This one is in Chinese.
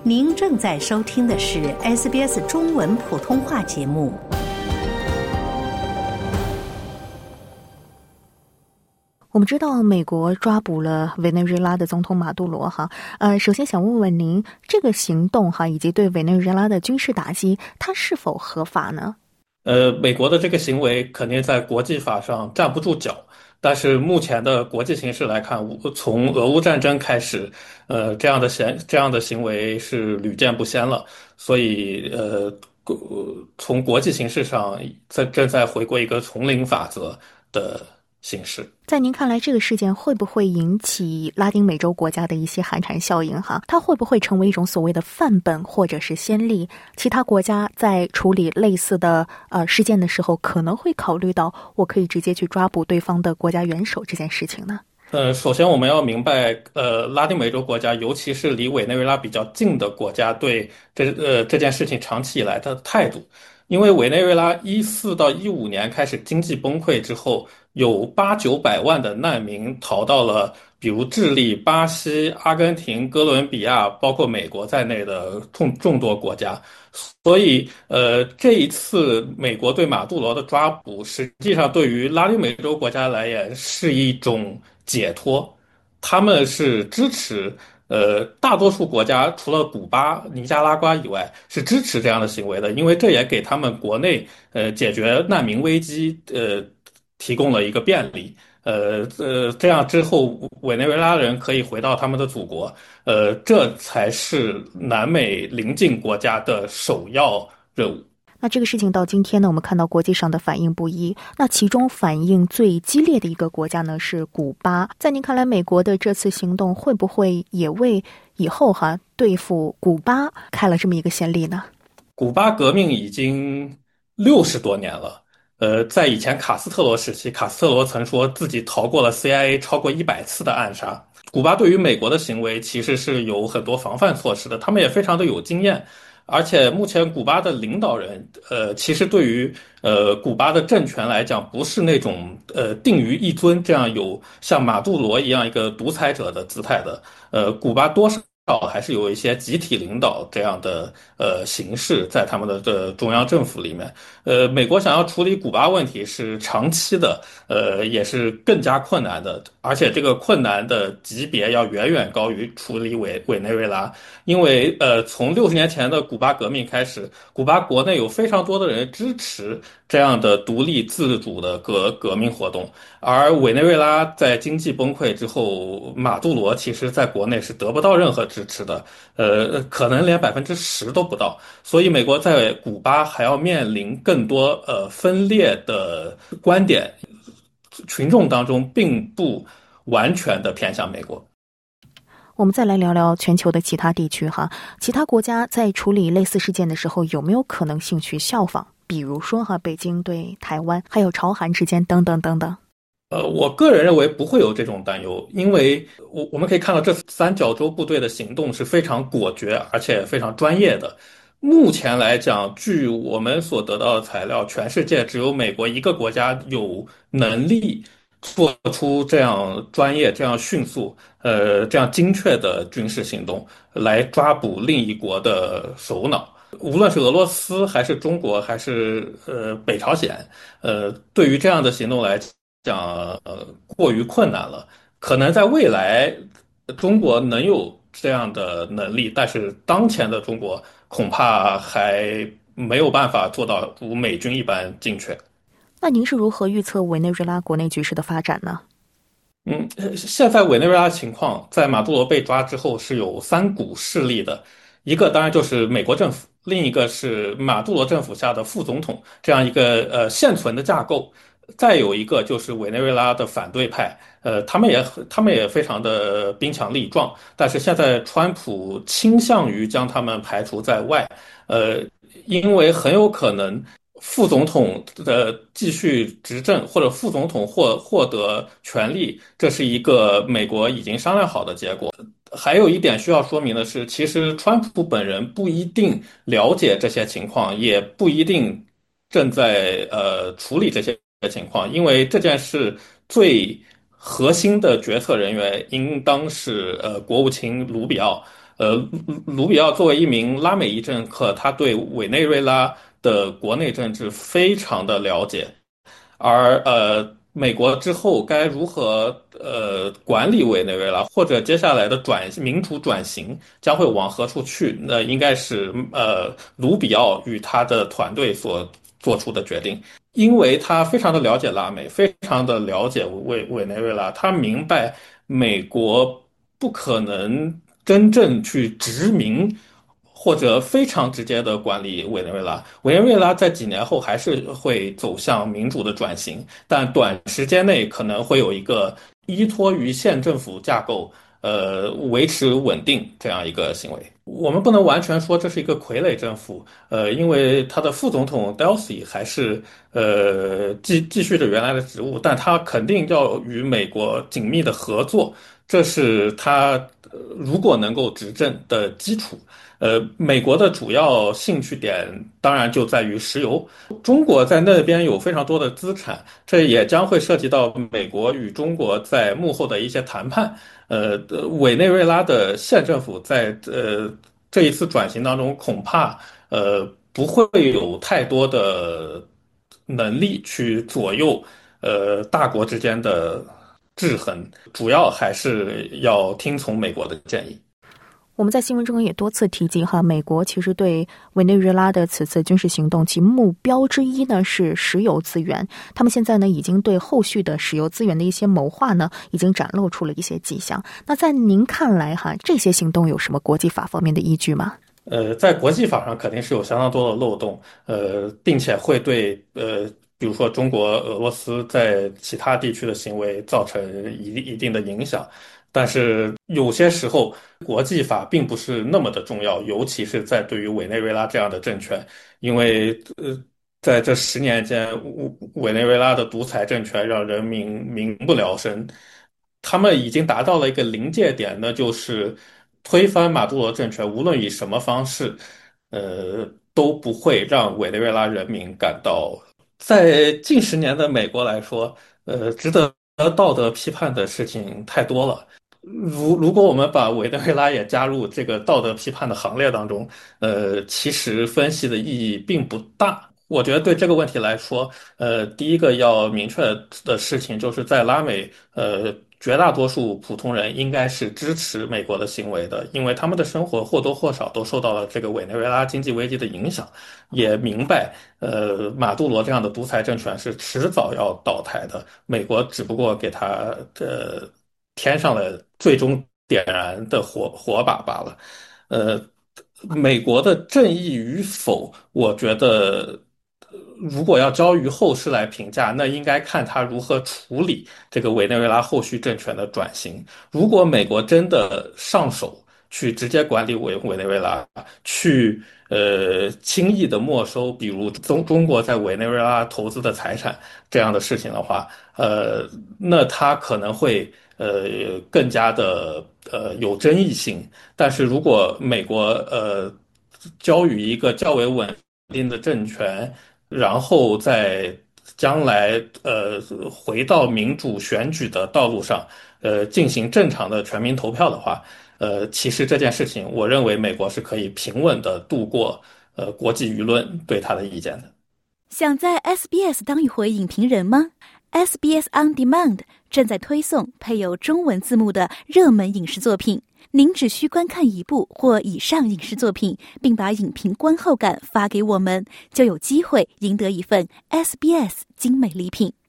您正在收听的是 SBS 中文普通话节目。 我们知道美国抓捕了委内瑞拉的总统马杜罗首先想问问您，这个行动以及对委内瑞拉的军事打击，它是否合法呢？ 美国的这个行为肯定在国际法上站不住脚，但是目前的国际形势来看，从俄乌战争开始，这样的行为是屡见不鲜了，所以从国际形势上正在回归一个丛林法则的形式。 在您看来，这个事件会不会引起拉丁美洲国家的一些寒蝉效应它会不会成为一种所谓的范本或者是先例？其他国家在处理类似的事件的时候，可能会考虑到我可以直接去抓捕对方的国家元首这件事情呢？ 首先我们要明白，拉丁美洲国家，尤其是离委内瑞拉比较近的国家，对这件事情长期以来的态度。因为委内瑞拉14到15年开始经济崩溃之后，有800-900万的难民逃到了比如智利、巴西、阿根廷、哥伦比亚，包括美国在内的众多国家。所以，这一次美国对马杜罗的抓捕，实际上对于拉丁美洲国家来言是一种解脱，他们是支持。大多数国家除了古巴、尼加拉瓜以外，是支持这样的行为的，因为这也给他们国内解决难民危机提供了一个便利。这样之后，委内瑞拉人可以回到他们的祖国。这才是南美邻近国家的首要任务。 那这个事情到今天呢，我们看到国际上的反应不一。那其中反应最激烈的一个国家呢是古巴。在您看来，美国的这次行动会不会也为以后对付古巴开了这么一个先例呢？ 古巴革命已经60多年了。在以前卡斯特罗时期，卡斯特罗曾说自己逃过了 CIA 超过100次的暗杀。古巴对于美国的行为其实是有很多防范措施的，他们也非常的有经验。而且目前古巴的领导人，其实对于古巴的政权来讲，不是那种定于一尊这样有像马杜罗一样一个独裁者的姿态的。古巴多少还是有一些集体领导这样的形式在他们的中央政府里面。美国想要处理古巴问题是长期的，也是更加困难的，而且这个困难的级别要远远高于处理委内瑞拉。因为从60年前的古巴革命开始，古巴国内有非常多的人支持这样的独立自主的革命活动，而委内瑞拉在经济崩溃之后，马杜罗其实在国内是得不到任何支持的，可能连10%都不到。所以美国在古巴还要面临更多分裂的观点，群众当中并不完全的偏向美国。 我们再来聊聊全球的其他地区其他国家在处理类似事件的时候，有没有可能性去效仿？比如说北京对台湾，还有朝韩之间等等等等。 我个人认为不会有这种担忧，因为我们可以看到这三角洲部队的行动是非常果决而且非常专业的。目前来讲，据我们所得到的材料，全世界只有美国一个国家有能力做出这样专业、这样迅速、这样精确的军事行动，来抓捕另一国的首脑。无论是俄罗斯还是中国还是北朝鲜，对于这样的行动来讲，过于困难了。可能在未来，中国能有这样的能力，但是当前的中国恐怕还没有办法做到如美军一般精确。 那您是如何预测委内瑞拉国内局势的发展呢？ 现在委内瑞拉情况，在马杜罗被抓之后是有3股势力的，一个当然就是美国政府，另一个是马杜罗政府下的副总统这样一个现存的架构，再有一个就是委内瑞拉的反对派，他们也非常的兵强力壮，但是现在川普倾向于将他们排除在外，因为很有可能副总统的继续执政，或者副总统获得权力，这是一个美国已经商量好的结果。还有一点需要说明的是，其实川普本人不一定了解这些情况，也不一定正在处理这些情况，因为这件事最核心的决策人员应当是国务卿卢比奥。 卢比奥作为一名拉美裔政客，他对委内瑞拉的国内政治非常的了解。而美国之后该如何管理委内瑞拉，或者接下来的民主转型将会往何处去？那应该是卢比奥与他的团队所做出的决定，因为他非常的了解拉美，非常的了解委内瑞拉，他明白美国不可能真正去殖民或者非常直接的管理委内瑞拉。委内瑞拉在几年后还是会走向民主的转型，但短时间内可能会有一个依托于县政府架构，维持稳定这样一个行为。我们不能完全说这是一个傀儡政府，因为他的副总统 Delcy 还是继续着原来的职务，但他肯定要与美国紧密的合作，这是他如果能够执政的基础。美国的主要兴趣点当然就在于石油，中国在那边有非常多的资产，这也将会涉及到美国与中国在幕后的一些谈判。委内瑞拉的县政府在这一次转型当中，恐怕不会有太多的能力去左右大国之间的制衡，主要还是要听从美国的建议。 我们在新闻中也多次提及哈，美国其实对委内瑞拉的此次军事行动，其目标之一呢是石油资源。他们现在呢已经对后续的石油资源的一些谋划呢，已经展露出了一些迹象。那在您看来哈，这些行动有什么国际法方面的依据吗？ 在国际法上肯定是有相当多的漏洞，并且会对比如说中国、俄罗斯在其他地区的行为造成一定的影响。但是有些时候，国际法并不是那么的重要，尤其是在对于委内瑞拉这样的政权，因为在这10年间，委内瑞拉的独裁政权让人民民不聊生，他们已经达到了一个临界点，那就是推翻马杜罗政权，无论以什么方式，都不会让委内瑞拉人民感到。在近10年的美国来说，值得道德批判的事情太多了。如果我们把委内瑞拉也加入这个道德批判的行列当中，其实分析的意义并不大。我觉得对这个问题来说，第一个要明确的事情就是在拉美，绝大多数普通人应该是支持美国的行为的，因为他们的生活或多或少都受到了这个委内瑞拉经济危机的影响，也明白，马杜罗这样的独裁政权是迟早要倒台的，美国只不过给他添上了最终点燃的火把罢了。呃，美国的正义与否，我觉得如果要交于后世来评价，那应该看他如何处理这个委内瑞拉后续政权的转型。如果美国真的上手去直接管理委内瑞拉，去轻易的没收，比如中国在委内瑞拉投资的财产这样的事情的话，那他可能会更加的有争议性。但是如果美国交予一个较为稳定的政权，然后在将来回到民主选举的道路上，进行正常的全民投票的话，其实这件事情，我认为美国是可以平稳的度过国际舆论对他的意见的。 想在 SBS 当一回影评人吗？ SBS On Demand 正在推送配有中文字幕的热门影视作品，您只需观看一部或以上影视作品，并把影评观后感发给我们，就有机会赢得一份 SBS 精美礼品。